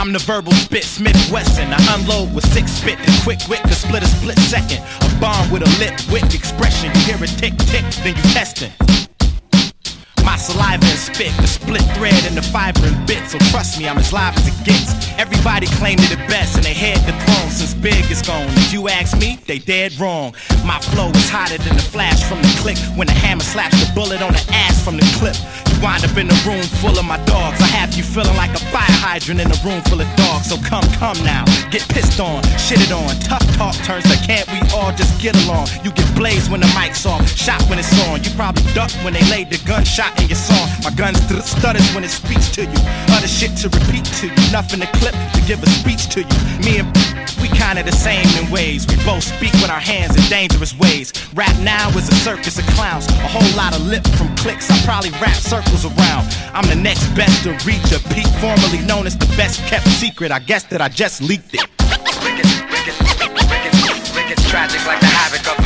I'm the verbal spit, Smith Wesson. I unload with 6 spit and quick wit to split a split second. A bomb with a lip wick expression. You hear it tick tick, then you testing. My saliva and spit, the split thread and the fiber and bit. So trust me, I'm as live as it gets. Everybody claimed it the best and they had the throne since Big is gone. If you ask me, they dead wrong. My flow is hotter than the flash from the click when the hammer slaps the bullet on the ass from the clip. You wind up in a room full of my dogs. I have you feeling like a fire hydrant in a room full of dogs. So come now, get pissed on, shitted on. Tough talk turns to can't we all just get along? You get blazed when the mic's off, shot when it's on. You probably duck when they laid the gunshot in your song. My gun stutters when it speaks to you. Other shit to repeat to you. Nothing to clip to give a speech to you. Me and we kinda the same in ways. We both speak with our hands in dangerous ways. Rap now is a circus of clowns. A whole lot of lip from clicks. I probably wrap circles around. I'm the next best to reach a peak, formerly known as the best kept secret. I guess that I just leaked it. Wicked, tragic like the havoc of